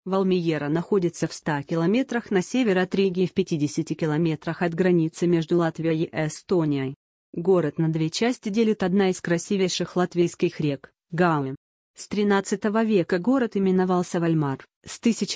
Валмиера находится в 100 километрах на север от Риги и в 50 километрах от границы между Латвией и Эстонией. Город на две части делит одна из красивейших латвийских рек – Гауи. С XIII века город именовался Вальмар, с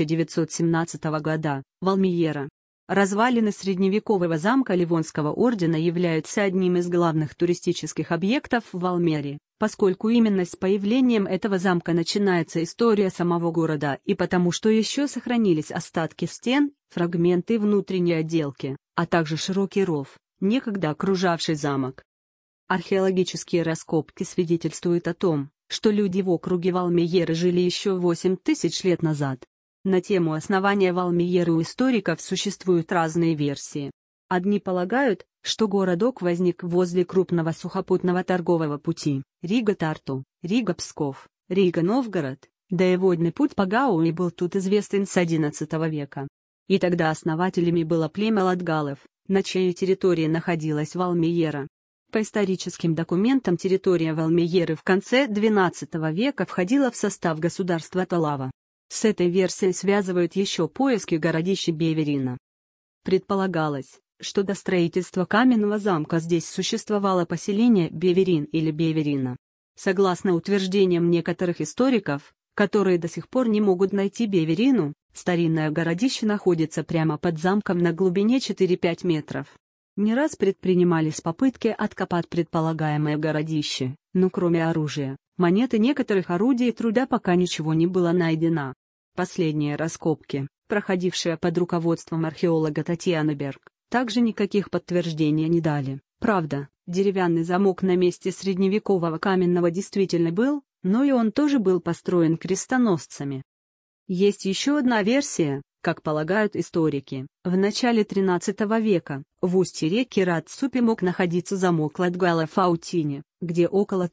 1917 года – Валмиера. Развалины средневекового замка Ливонского ордена являются одним из главных туристических объектов в Валмере, поскольку именно с появлением этого замка начинается история самого города и потому что еще сохранились остатки стен, фрагменты внутренней отделки, а также широкий ров, некогда окружавший замок. Археологические раскопки свидетельствуют о том, что люди в округе Валмиеры жили еще 8000 лет назад. На тему основания Валмиеры у историков существуют разные версии. Одни полагают, что городок возник возле крупного сухопутного торгового пути Рига-Тарту, Рига-Псков, Рига-Новгород, да и водный путь по Гауи был тут известен с XI века. И тогда основателями было племя латгалов, на чьей территории находилась Валмиера. По историческим документам территория Валмиеры в конце XII века входила в состав государства Талава. С этой версией связывают еще поиски городища Беверина. Предполагалось, что до строительства каменного замка здесь существовало поселение Беверин или Беверина. Согласно утверждениям некоторых историков, которые до сих пор не могут найти Беверину, старинное городище находится прямо под замком на глубине 4-5 метров. Не раз предпринимались попытки откопать предполагаемое городище, но кроме оружия, монет и некоторых орудий труда пока ничего не было найдено. Последние раскопки, проходившие под руководством археолога Татьяны Берг, также никаких подтверждений не дали. Правда, деревянный замок на месте средневекового каменного действительно был, но и он тоже был построен крестоносцами. Есть еще одна версия, как полагают историки. В начале XIII века, в устье реки Радсупи мог находиться замок Латгала в Аутине, где около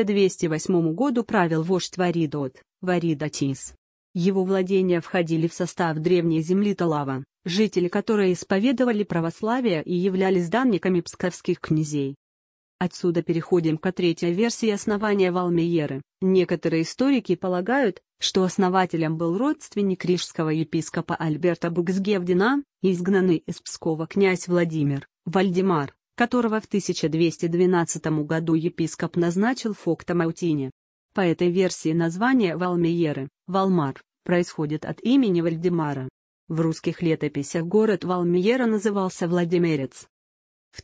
1208 году правил вождь Варидот, Варидатис. Его владения входили в состав древней земли Талава, жители которой исповедовали православие и являлись данниками псковских князей. Отсюда переходим к третьей версии основания Валмиеры. Некоторые историки полагают, что основателем был родственник рижского епископа Альберта Буксгевдена, изгнанный из Пскова князь Владимир, Вальдемар, которого в 1212 году епископ назначил фоктом Аутине. По этой версии название Валмиеры, Валмар, происходит от имени Вальдемара. В русских летописях город Валмиера назывался Владимирец. В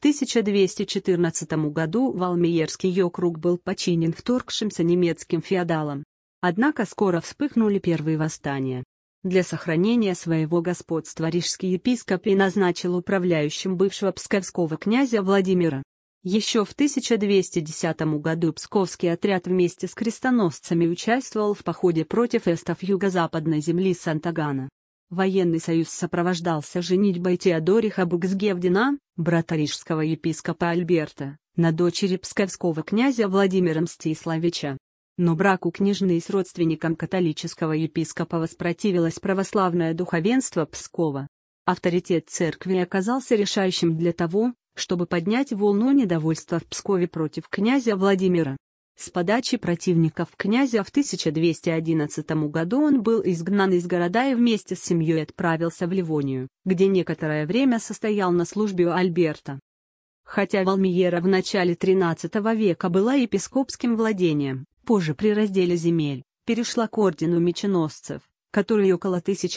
1214 году Валмиерский округ был подчинен вторгшимся немецким феодалам. Однако скоро вспыхнули первые восстания. Для сохранения своего господства рижский епископ и назначил управляющим бывшего псковского князя Владимира. Еще в 1210 году псковский отряд вместе с крестоносцами участвовал в походе против эстов юго-западной земли Сантагана. Военный союз сопровождался женитьбой Теодориха Буксгевдена, брата рижского епископа Альберта, на дочери псковского князя Владимира Мстиславича. Но браку княжны с родственником католического епископа воспротивилось православное духовенство Пскова. Авторитет церкви оказался решающим для того, чтобы поднять волну недовольства в Пскове против князя Владимира. С подачи противников князя в 1211 году он был изгнан из города и вместе с семьей отправился в Ливонию, где некоторое время состоял на службе у Альберта. Хотя Валмиера в начале XIII века была епископским владением, позже при разделе земель, перешла к ордену меченосцев, который около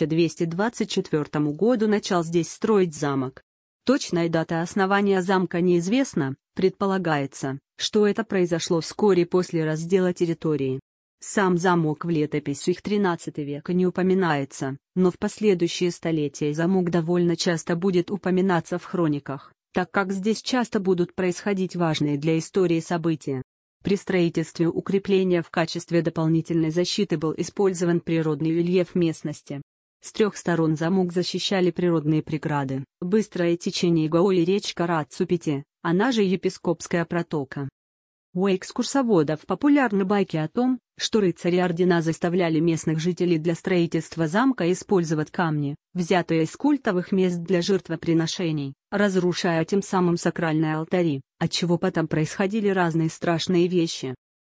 1224 году начал здесь строить замок. Точная дата основания замка неизвестна, предполагается, что это произошло вскоре после раздела территории. Сам замок в летописях XIII века не упоминается, но в последующие столетия замок довольно часто будет упоминаться в хрониках, так как здесь часто будут происходить важные для истории события. При строительстве укрепления в качестве дополнительной защиты был использован природный рельеф местности. С трех сторон замок защищали природные преграды, быстрое течение Гауи и речка Радсупити, она же Епископская протока. У экскурсоводов популярны байки о том, что рыцари ордена заставляли местных жителей для строительства замка использовать камни, взятые из культовых мест для жертвоприношений, разрушая тем самым сакральные алтари, отчего потом происходили разные страшные вещи.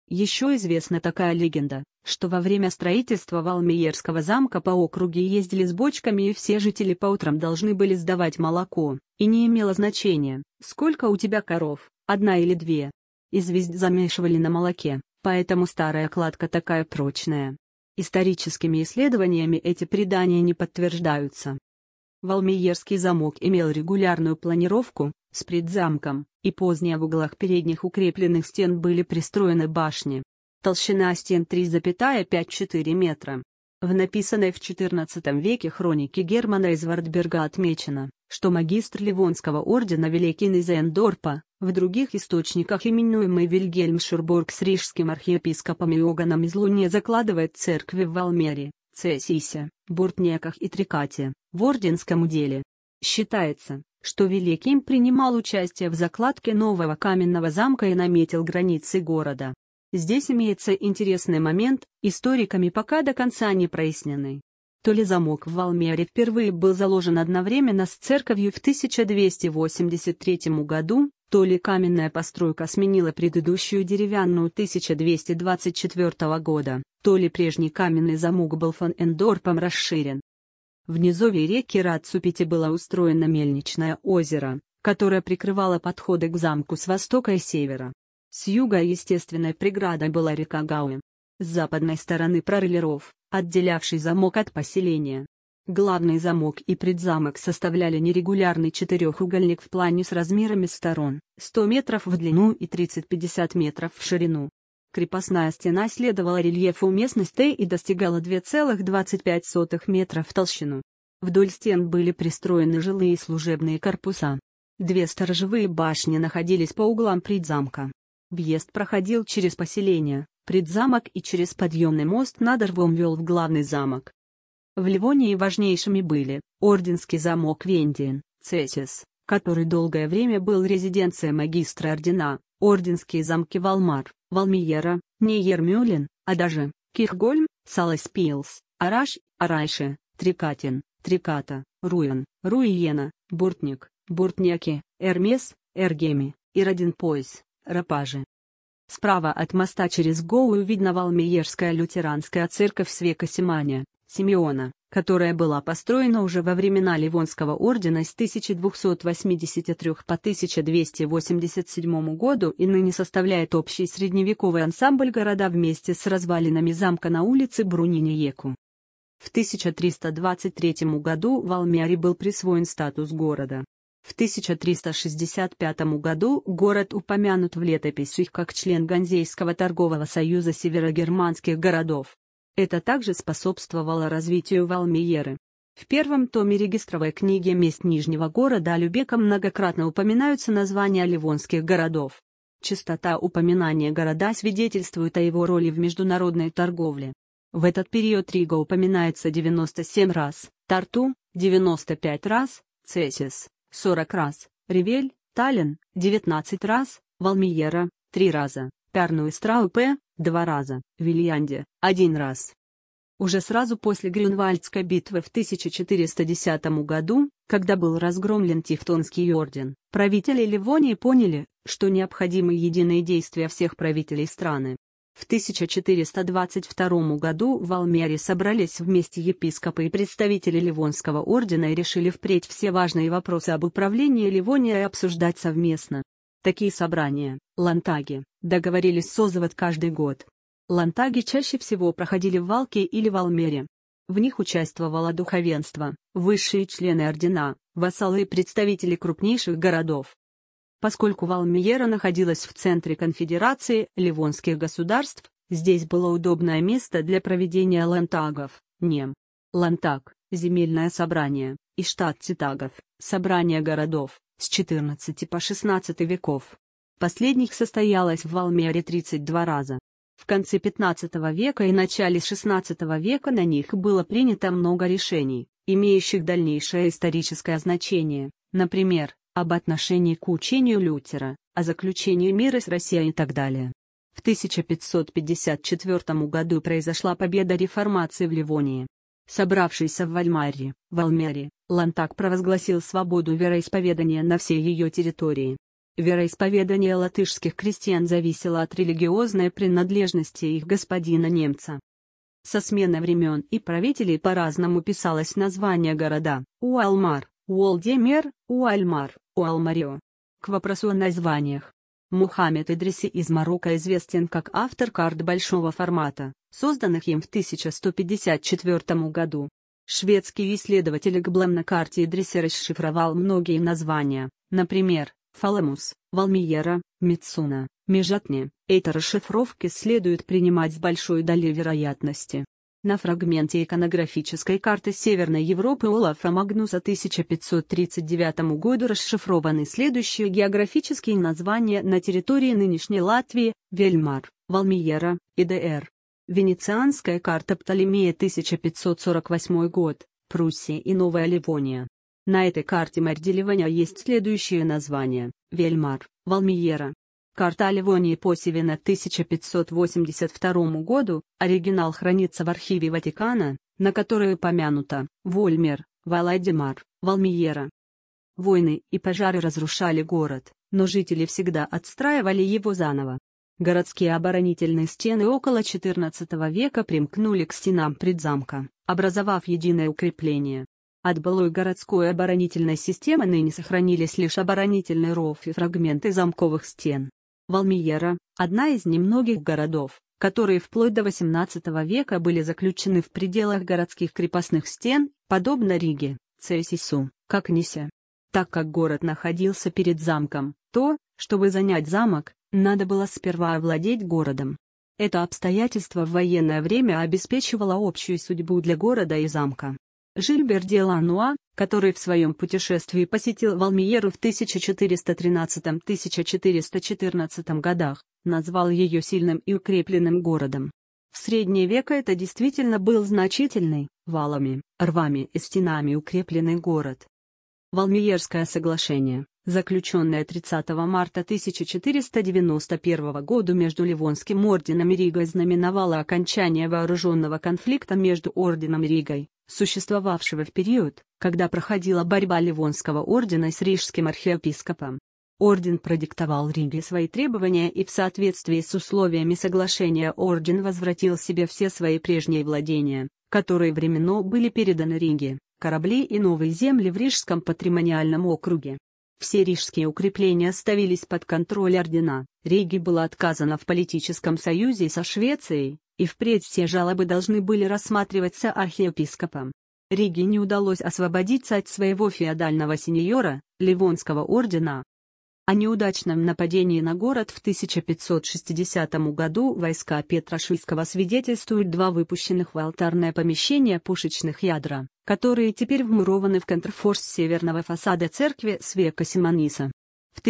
Еще известна такая легенда, что во время строительства Валмиерского замка по округе ездили с бочками и все жители по утрам должны были сдавать молоко, и не имело значения, сколько у тебя коров, одна или две. Известь замешивали на молоке, поэтому старая кладка такая прочная. Историческими исследованиями эти предания не подтверждаются. Валмиерский замок имел регулярную планировку, с предзамком, и позднее в углах передних укрепленных стен были пристроены башни. Толщина стен 3,54 метра. В написанной в XIV веке хронике Германа из Вартберга отмечено, что магистр Ливонского ордена Великий Низендорпа, в других источниках именуемый Вильгельм Шурбург с рижским архиепископом Иоганном из Луне закладывает церкви в Валмере, Цесисе, Буртнеках и Трикате, в орденском уделе. Считается, что Великий принимал участие в закладке нового каменного замка и наметил границы города. Здесь имеется интересный момент, историками пока до конца не проясненный. То ли замок в Валмере впервые был заложен одновременно с церковью в 1283 году, то ли каменная постройка сменила предыдущую деревянную 1224 года, то ли прежний каменный замок был фон Эндорпом расширен. В низовье реки Рацупити было устроено мельничное озеро, которое прикрывало подходы к замку с востока и севера. С юга естественной преградой была река Гауэ. С западной стороны прорыли ров, отделявший замок от поселения. Главный замок и предзамок составляли нерегулярный четырехугольник в плане с размерами сторон, 100 метров в длину и 30-50 метров в ширину. Крепостная стена следовала рельефу местности и достигала 2,25 метра в толщину. Вдоль стен были пристроены жилые и служебные корпуса. 2 сторожевые башни находились по углам предзамка. Въезд проходил через поселение, предзамок и через подъемный мост над рвом вел в главный замок. В Ливонии важнейшими были Орденский замок Вендиен, Цесис, который долгое время был резиденцией магистра ордена, Орденские замки Валмар, Валмиера, Нейермюлен, а даже Кирхгольм, Салеспилс, Араш, Арайше, Трикатин, Триката, Руен, Руиена, Буртник, Буртняки, Эрмес, Эргеми, и Родинпойс, Рапажи. Справа от моста через Гоую видна Валмиерская лютеранская церковь с века Симеона, которая была построена уже во времена Ливонского ордена с 1283 по 1287 году и ныне составляет общий средневековый ансамбль города вместе с развалинами замка на улице Брунине-Еку. В 1323 году Валмере был присвоен статус города. В 1365 году город упомянут в летописях как член Ганзейского торгового союза северогерманских городов. Это также способствовало развитию Валмиеры. В первом томе регистровой книги «Месть Нижнего города» Любека многократно упоминаются названия ливонских городов. Частота упоминания города свидетельствует о его роли в международной торговле. В этот период Рига упоминается 97 раз, Тарту – 95 раз, Цесис – 40 раз, Ревель, Таллин – 19 раз, Валмиера – 3 раза, Пярну и Страупе – 2 раза, Вильянде – 1 раз. Уже сразу после Грюнвальдской битвы в 1410 году, когда был разгромлен Тевтонский орден, правители Ливонии поняли, что необходимы единые действия всех правителей страны. В 1422 году в Валмере собрались вместе епископы и представители Ливонского ордена и решили впредь все важные вопросы об управлении Ливонией обсуждать совместно. Такие собрания, лантаги, договорились созывать каждый год. Лантаги чаще всего проходили в Валке или Валмере. В них участвовало духовенство, высшие члены ордена, вассалы и представители крупнейших городов. Поскольку Валмиера находилась в центре конфедерации ливонских государств, здесь было удобное место для проведения лантагов, нем. Лантаг – земельное собрание, и штат цитагов – собрание городов, с XIV по XVI веков. Последних состоялось в Валмере 32 раза. В конце XV века и начале XVI века на них было принято много решений, имеющих дальнейшее историческое значение, например, об отношении к учению Лютера, о заключении мира с Россией и так далее. В 1554 году произошла победа реформации в Ливонии. Собравшийся в Валмере, Лантаг провозгласил свободу вероисповедания на всей ее территории. Вероисповедание латышских крестьян зависело от религиозной принадлежности их господина-немца. Со сменой времен и правителей по-разному писалось название города: Уалмар, Уолдемер, Уальмар, Уалмарио. К вопросу о названиях. Мухаммед Идриси из Марокко известен как автор карт большого формата, созданных им в 1154 году. Шведский исследователь Экблем на карте Идриси расшифровал многие названия, например, Фаламус, Валмиера, Мицуна, Межатни. Эти расшифровки следует принимать с большой долей вероятности. На фрагменте иконографической карты Северной Европы Олафа Магнуса 1539 году расшифрованы следующие географические названия на территории нынешней Латвии: Вельмар, Валмиера, ИДР. Венецианская карта Птолемея 1548 год, Пруссия и Новая Ливония. На этой карте Марди-Ливония есть следующие названия: Вельмар, Валмиера. Карта Ливонии по Севена 1582 году, оригинал хранится в архиве Ватикана, на которой упомянуто Вольмер, Валадимар, Валмиера. Войны и пожары разрушали город, но жители всегда отстраивали его заново. Городские оборонительные стены около XIV века примкнули к стенам предзамка, образовав единое укрепление. От былой городской оборонительной системы ныне сохранились лишь оборонительный ров и фрагменты замковых стен. Валмиера – одна из немногих городов, которые вплоть до XVIII века были заключены в пределах городских крепостных стен, подобно Риге, Цесису, как Нисе. Так как город находился перед замком, то, чтобы занять замок, надо было сперва овладеть городом. Это обстоятельство в военное время обеспечивало общую судьбу для города и замка. Жильбер де Лануа, который в своем путешествии посетил Валмиеру в 1413-1414 годах, назвал ее сильным и укрепленным городом. В средние века это действительно был значительный, валами, рвами и стенами укрепленный город. Валмиерское соглашение, заключенное 30 марта 1491 года между Ливонским орденом и Ригой, знаменовало окончание вооруженного конфликта между орденом и Ригой, существовавшего в период, когда проходила борьба Ливонского ордена с рижским архиепископом. Орден продиктовал Риге свои требования, и в соответствии с условиями соглашения орден возвратил себе все свои прежние владения, которые временно были переданы Риге, корабли и новые земли в Рижском патримониальном округе. Все рижские укрепления ставились под контроль ордена, Риге было отказано в политическом союзе со Швецией, и впредь все жалобы должны были рассматриваться архиепископом. Риге не удалось освободиться от своего феодального сеньора, Ливонского ордена. О неудачном нападении на город в 1560 году войска Петра Шуйского свидетельствуют два выпущенных в алтарное помещение пушечных ядра, которые теперь вмурованы в контрфорс северного фасада церкви Свека Симониса. В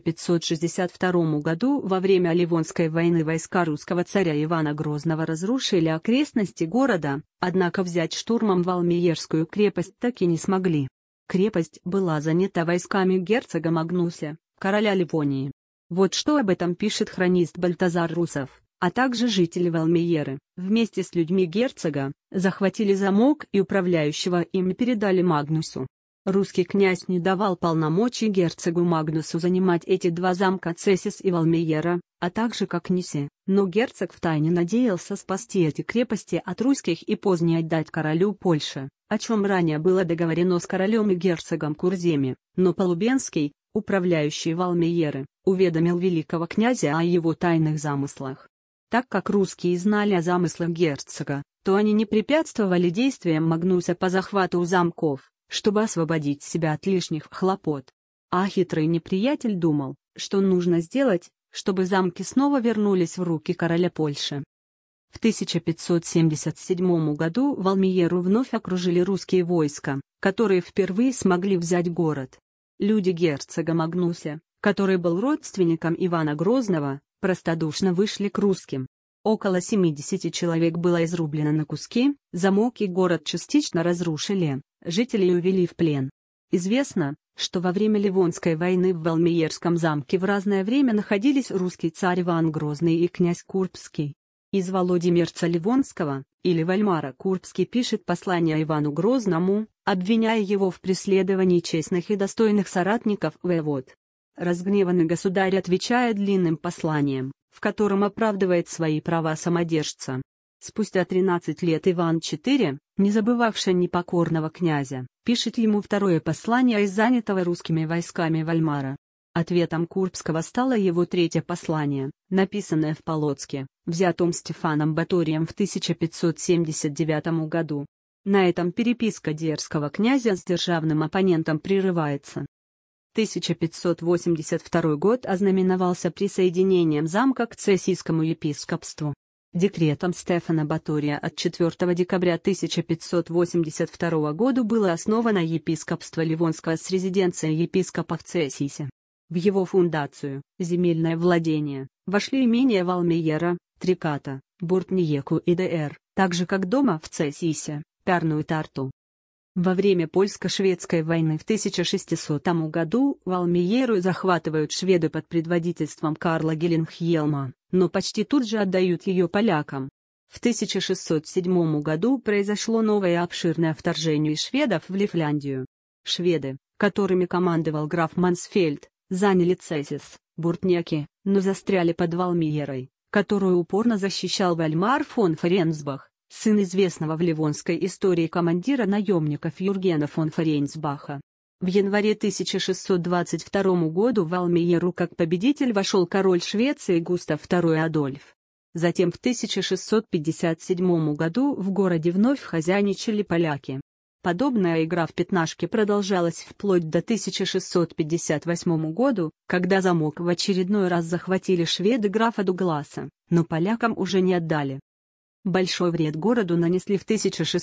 1562 году во время Ливонской войны войска русского царя Ивана Грозного разрушили окрестности города, однако взять штурмом Валмиерскую крепость так и не смогли. Крепость была занята войсками герцога Магнуся, короля Ливонии. Вот что об этом пишет хронист Бальтазар Русов, а также жители Валмиеры, вместе с людьми герцога, захватили замок и управляющего ими передали Магнусу. Русский князь не давал полномочий герцогу Магнусу занимать эти два замка Цесис и Валмиера, а также как Нисе, но герцог втайне надеялся спасти эти крепости от русских и позднее отдать королю Польши, о чем ранее было договорено с королем и герцогом Курземи, но Полубенский, управляющий Валмиеры, уведомил великого князя о его тайных замыслах. Так как русские знали о замыслах герцога, то они не препятствовали действиям Магнуса по захвату замков, чтобы освободить себя от лишних хлопот. А хитрый неприятель думал, что нужно сделать, чтобы замки снова вернулись в руки короля Польши. В 1577 году Валмиеру вновь окружили русские войска, которые впервые смогли взять город. Люди герцога Магнуся, который был родственником Ивана Грозного, простодушно вышли к русским. Около 70 человек было изрублено на куски, замок и город частично разрушили, жителей увели в плен. Известно, что во время Ливонской войны в Валмиерском замке в разное время находились русский царь Иван Грозный и князь Курбский. Из Володимирца Ливонского, или Вальмара Курбский пишет послание Ивану Грозному, обвиняя его в преследовании честных и достойных соратников воевод. Разгневанный государь отвечает длинным посланием, в котором оправдывает свои права самодержца. Спустя 13 лет Иван IV, не забывавший непокорного князя, пишет ему второе послание из занятого русскими войсками Вальмара. Ответом Курбского стало его третье послание, написанное в Полоцке, взятом Стефаном Баторием в 1579 году. На этом переписка дерзкого князя с державным оппонентом прерывается. 1582 год ознаменовался присоединением замка к Цесийскому епископству. Декретом Стефана Батория от 4 декабря 1582 года было основано епископство Ливонское с резиденцией епископа в Цесисе. В его фундацию, земельное владение, вошли имения Валмиера, Триката, Буртниеку и Др, так же как дома в Цесисе, Пярну и Тарту. Во время польско-шведской войны в 1600 году Валмиеру захватывают шведы под предводительством Карла Геленхьелма, но почти тут же отдают ее полякам. В 1607 году произошло новое обширное вторжение шведов в Лифляндию. Шведы, которыми командовал граф Мансфельд, заняли Цесис, Буртняки, но застряли под Валмиерой, которую упорно защищал Вальмар фон Ференсбах, сын известного в ливонской истории командира наемников Юргена фон Ференсбаха. В январе 1622 году в Валмиеру как победитель вошел король Швеции Густав II Адольф. Затем в 1657 году в городе вновь хозяйничали поляки. Подобная игра в пятнашки продолжалась вплоть до 1658 года, когда замок в очередной раз захватили шведы графа Дугласа, но полякам уже не отдали. Большой вред городу нанесли в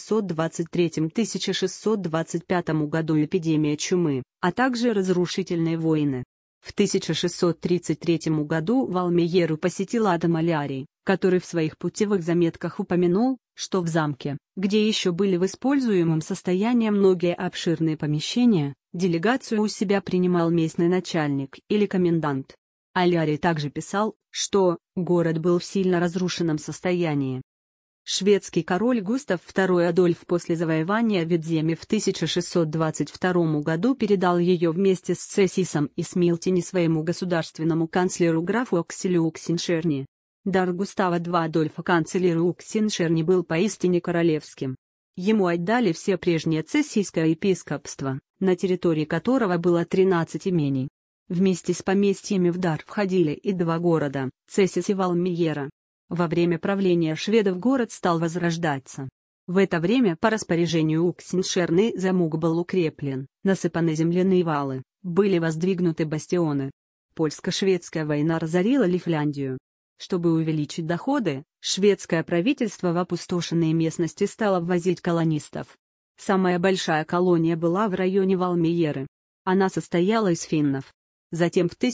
1623-1625 году эпидемия чумы, а также разрушительные войны. В 1633 году Валмиеру посетил Адам Алярий, который в своих путевых заметках упомянул, что в замке, где еще были в используемом состоянии многие обширные помещения, делегацию у себя принимал местный начальник или комендант. Алярий также писал, что город был в сильно разрушенном состоянии. Шведский король Густав II Адольф после завоевания Видземы в 1622 году передал ее вместе с Цесисом и Смилтени своему государственному канцлеру графу Акселю Уксеншерни. Дар Густава II Адольфа канцлеру Уксеншерни был поистине королевским. Ему отдали все прежнее Цесийское епископство, на территории которого было 13 имений. Вместе с поместьями в дар входили и два города, Цесис и Валмиера. Во время правления шведов город стал возрождаться. В это время по распоряжению Уксеншерны замок был укреплен, насыпаны земляные валы, были воздвигнуты бастионы. Польско-шведская война разорила Лифляндию. Чтобы увеличить доходы, шведское правительство в опустошенные местности стало ввозить колонистов. Самая большая колония была в районе Валмиеры. Она состояла из финнов. Затем в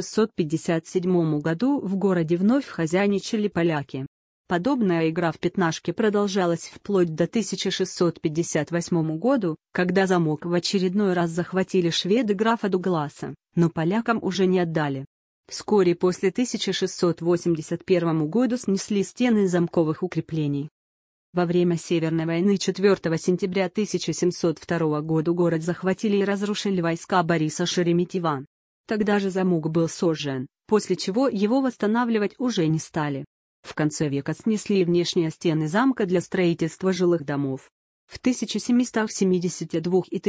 1657 году в городе вновь хозяйничали поляки. Подобная игра в пятнашки продолжалась вплоть до 1658 года, когда замок в очередной раз захватили шведы графа Дугласа, но полякам уже не отдали. Вскоре после 1681 года снесли стены замковых укреплений. Во время Северной войны 4 сентября 1702 года город захватили и разрушили войска Бориса Шереметьева. Тогда же замок был сожжен, после чего его восстанавливать уже не стали. В конце века снесли внешние стены замка для строительства жилых домов. В 1772 и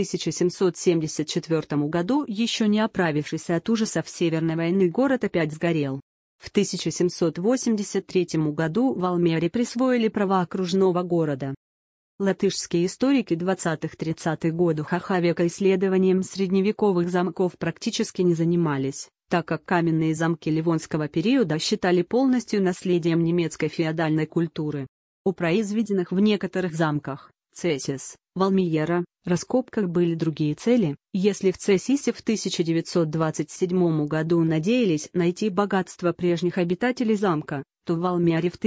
1774 году, еще не оправившийся от ужасов Северной войны, город опять сгорел. В 1783 году Валмиере присвоили права окружного города. Латышские историки 20-30-х годов века исследованием средневековых замков практически не занимались, так как каменные замки ливонского периода считали полностью наследием немецкой феодальной культуры. У произведенных в некоторых замках, Цесис, Валмиера, раскопках были другие цели. Если в Цесисе в 1927 году надеялись найти богатство прежних обитателей замка, то в Валмиере в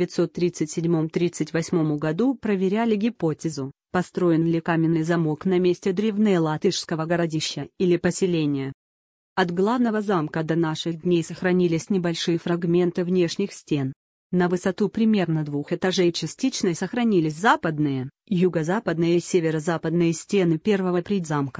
1937-38 году проверяли гипотезу, построен ли каменный замок на месте древнего латышского городища или поселения. От главного замка до наших дней сохранились небольшие фрагменты внешних стен. На высоту примерно 2 этажей частично сохранились западные, юго-западные и северо-западные стены первого предзамка.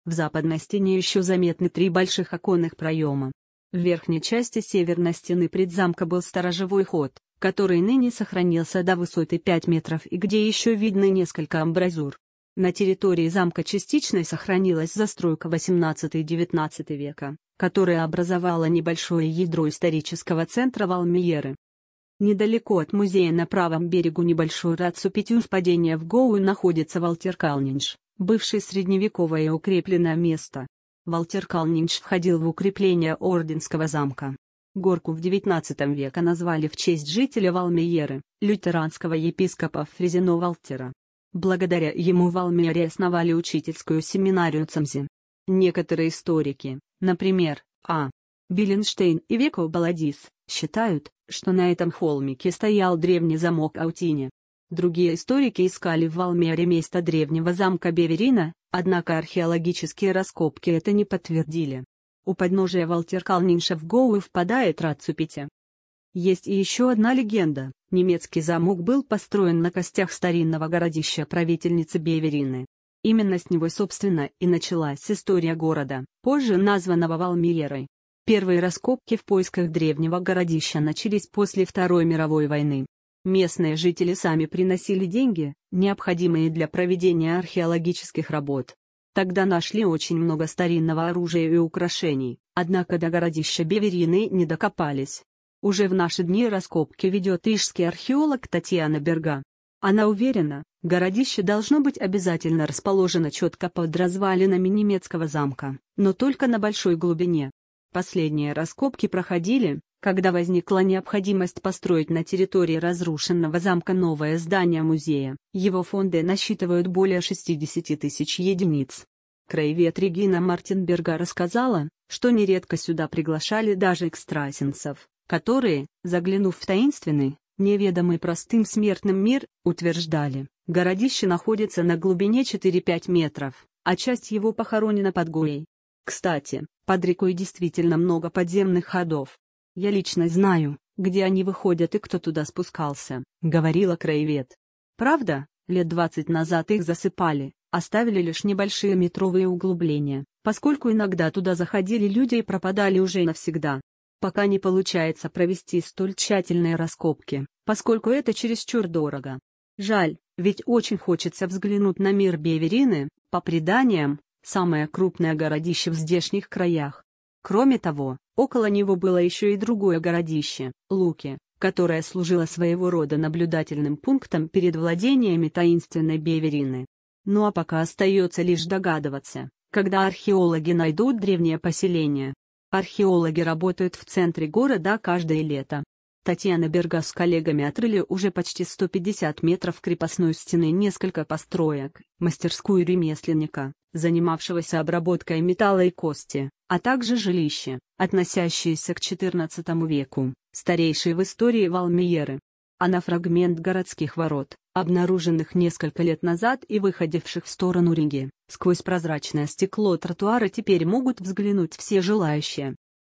В западной стене еще заметны 3 больших оконных проема. В верхней части северной стены предзамка был сторожевой ход, который ныне сохранился до высоты 5 метров и где еще видны несколько амбразур. На территории замка частично сохранилась застройка XVIII-XIX века, которая образовала небольшое ядро исторического центра Валмиеры. Недалеко от музея на правом берегу небольшой Рацупетюн впадения в Гоу находится Валтеркалнинш, бывшее средневековое укрепленное место. Валтеркалнинш входил в укрепление Орденского замка. Горку в XIX веке назвали в честь жителя Валмиеры, лютеранского епископа Фрезино Валтера. Благодаря ему в Валмиере основали учительскую семинарию Цамзи. Некоторые историки, например, А. Биленштейн и Веков Баладис, считают, что на этом холмике стоял древний замок Аутине. Другие историки искали в Валмиере место древнего замка Беверина, однако археологические раскопки это не подтвердили. У подножия Валтеркалнинша в Гоу впадает Рацупете. Есть и еще одна легенда. Немецкий замок был построен на костях старинного городища правительницы Беверины. Именно с него, собственно, и началась история города, позже названного Валмиерой. Первые раскопки в поисках древнего городища начались после Второй мировой войны. Местные жители сами приносили деньги, необходимые для проведения археологических работ. Тогда нашли очень много старинного оружия и украшений, однако до городища Беверины не докопались. Уже в наши дни раскопки ведет рижский археолог Татьяна Берга. Она уверена, городище должно быть обязательно расположено четко под развалинами немецкого замка, но только на большой глубине. Последние раскопки проходили, когда возникла необходимость построить на территории разрушенного замка новое здание музея. Его фонды насчитывают более 60 тысяч единиц. Краевед Регина Мартинберга рассказала, что нередко сюда приглашали даже экстрасенсов, которые, заглянув в таинственный, неведомый простым смертным мир, утверждали, городище находится на глубине 4-5 метров, а часть его похоронена под Гоей. Кстати, под рекой действительно много подземных ходов. «Я лично знаю, где они выходят и кто туда спускался», — говорила краевед. Правда, лет 20 назад их засыпали, оставили лишь небольшие метровые углубления, поскольку иногда туда заходили люди и пропадали уже навсегда. Пока не получается провести столь тщательные раскопки, поскольку это чересчур дорого. Жаль, ведь очень хочется взглянуть на мир Беверины, по преданиям, самое крупное городище в здешних краях. Кроме того, около него было еще и другое городище, Луки, которое служило своего рода наблюдательным пунктом перед владениями таинственной Беверины. Ну а пока остается лишь догадываться, когда археологи найдут древнее поселение. Археологи работают в центре города каждое лето. Татьяна Берга с коллегами отрыли уже почти 150 метров крепостной стены, несколько построек, мастерскую ремесленника, занимавшегося обработкой металла и кости, а также жилище, относящееся к XIV веку, старейшее в истории Валмиеры. А на фрагмент городских ворот, обнаруженных несколько лет назад и выходивших в сторону Риги, сквозь прозрачное стекло тротуара теперь могут взглянуть все желающие.